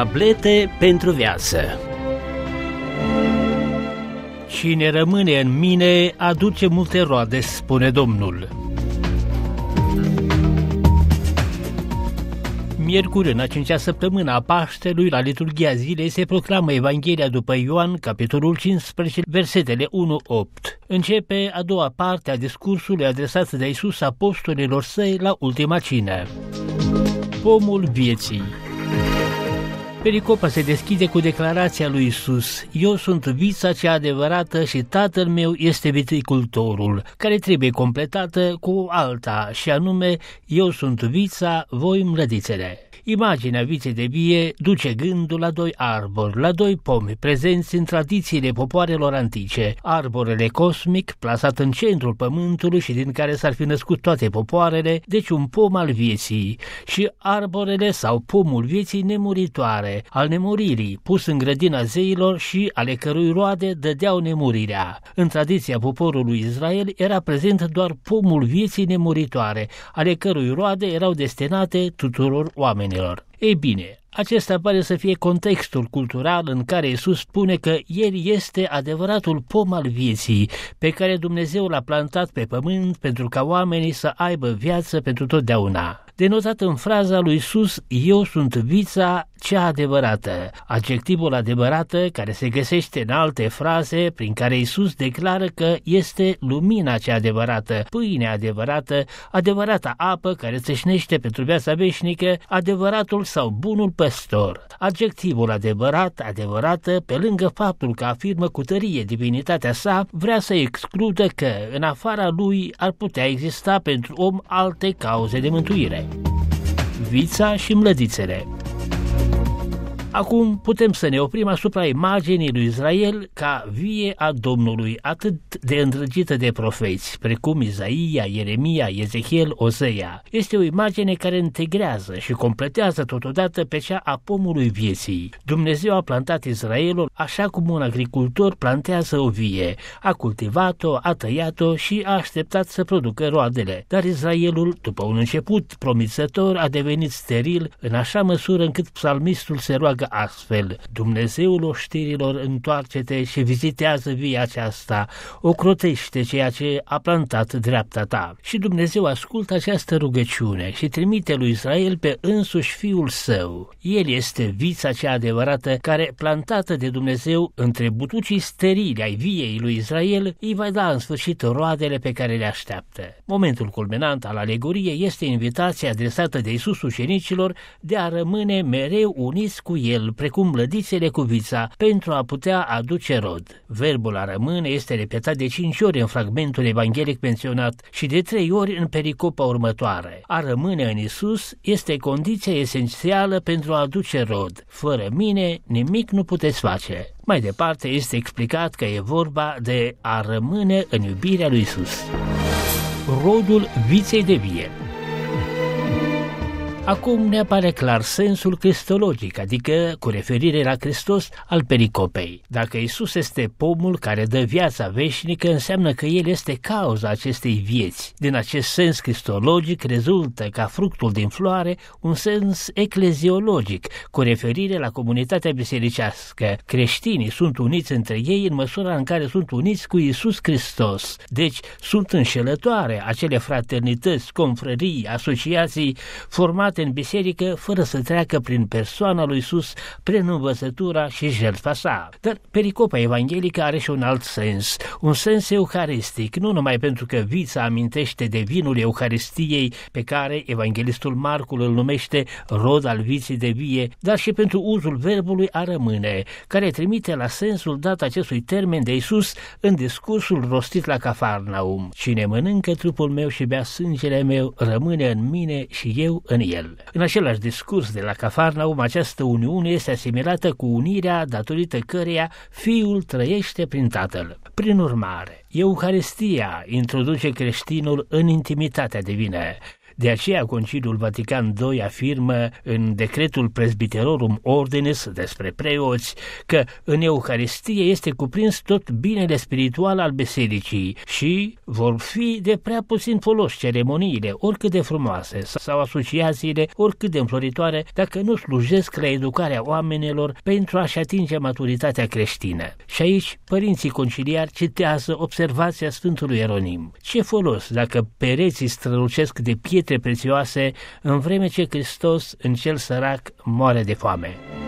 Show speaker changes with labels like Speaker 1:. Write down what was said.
Speaker 1: Tablete pentru viață. Cine rămâne în mine aduce multe roade, spune Domnul. Miercuri, în a 5-a săptămână a Paștelui, la liturghia zilei, se proclamă Evanghelia după Ioan, capitolul 15, versetele 1-8. Începe a doua parte a discursului adresat de Iisus apostolilor săi la ultima cină. Pomul vieții. Pericopa se deschide cu declarația lui Iisus: Eu sunt vița cea adevărată și Tatăl meu este viticultorul, care trebuie completată cu alta, și anume: Eu sunt vița, voi mlădițele. Imaginea viței de vie duce gândul la doi arbori, la doi pomi prezenți în tradițiile popoarelor antice: arborele cosmic, plasat în centrul pământului și din care s-ar fi născut toate popoarele, deci un pom al vieții, și arborele sau pomul vieții nemuritoare, al nemuririi, pus în grădina zeilor și ale cărui roade dădeau nemurirea. În tradiția poporului Israel era prezent doar pomul vieții nemuritoare, ale cărui roade erau destinate tuturor oamenilor. Ei bine, acesta pare să fie contextul cultural în care Iisus spune că El este adevăratul pom al vieții, pe care Dumnezeu l-a plantat pe pământ pentru ca oamenii să aibă viață pentru totdeauna. Denotat în fraza lui Iisus: Eu sunt vița cea adevărată, adjectivul adevărată care se găsește în alte fraze prin care Iisus declară că este lumina cea adevărată, pâinea adevărată, adevărata apă care țâșnește pentru viața veșnică, adevăratul sau bunul păstor. Adjectivul adevărat, adevărată, pe lângă faptul că afirmă cu tărie divinitatea sa, vrea să excludă că în afara lui ar putea exista pentru om alte cauze de mântuire. Vița și mlădițele. Acum putem să ne oprim asupra imaginii lui Israel ca vie a Domnului, atât de îndrăgită de profeți, precum Isaia, Ieremia, Ezechiel, Oseia. Este o imagine care integrează și completează totodată pe cea a pomului vieții. Dumnezeu a plantat Israelul așa cum un agricultor plantează o vie. A cultivat-o, a tăiat-o și a așteptat să producă roadele. Dar Israelul, după un început promițător, a devenit steril în așa măsură încât psalmistul se roagă astfel: Dumnezeul oștirilor, întoarce-te și vizitează via aceasta, ocrotește ceea ce a plantat dreapta ta. Și Dumnezeu ascultă această rugăciune și trimite lui Israel pe însuși Fiul Său. El este vița cea adevărată care, plantată de Dumnezeu între butucii sterili ai viei lui Israel, îi va da în sfârșit roadele pe care le așteaptă. Momentul culminant al alegoriei este invitația adresată de Iisus ucenicilor de a rămâne mereu uniți cu El, precum mlădițele cu vița, pentru a putea aduce rod. Verbul a rămâne este repetat de 5 ori în fragmentul evanghelic menționat și de 3 ori în pericopa următoare. A rămâne în Iisus este condiția esențială pentru a aduce rod. Fără mine nimic nu puteți face. Mai departe este explicat că e vorba de a rămâne în iubirea lui Iisus. Rodul viței de vie. Acum ne apare clar sensul cristologic, adică cu referire la Hristos, al pericopei. Dacă Iisus este pomul care dă viața veșnică, înseamnă că El este cauza acestei vieți. Din acest sens cristologic rezultă ca fructul din floare un sens ecleziologic, cu referire la comunitatea bisericească. Creștinii sunt uniți între ei în măsura în care sunt uniți cu Iisus Hristos. Deci sunt înșelătoare acele fraternități, confrării, asociații formate în biserică fără să treacă prin persoana lui Iisus, prin învățătura și jertfa sa. Dar pericopa evanghelică are și un alt sens, un sens euharistic, nu numai pentru că vița amintește de vinul Euharistiei, pe care evanghelistul Marcu îl numește rod al viții de vie, dar și pentru uzul verbului a rămâne, care trimite la sensul dat acestui termen de Iisus în discursul rostit la Cafarnaum: Cine mănâncă trupul meu și bea sângele meu rămâne în mine și eu în el. În același discurs de la Cafarnaum, această uniune este asimilată cu unirea datorită căreia Fiul trăiește prin Tatăl. Prin urmare, Euharistia introduce creștinul în intimitatea divină. De aceea Conciliul Vatican II afirmă în decretul Presbyterorum Ordinis despre preoți că în Euharistie este cuprins tot binele spiritual al bisericii și vor fi de prea puțin folos ceremoniile, oricât de frumoase, sau asociațiile, oricât de înfloritoare, dacă nu slujesc la educarea oamenilor pentru a-și atinge maturitatea creștină. Și aici părinții conciliari citează observația Sfântului Ieronim. Ce folos dacă pereții strălucesc de pietre prețioase în vreme ce Hristos în cel sărac moare de foame?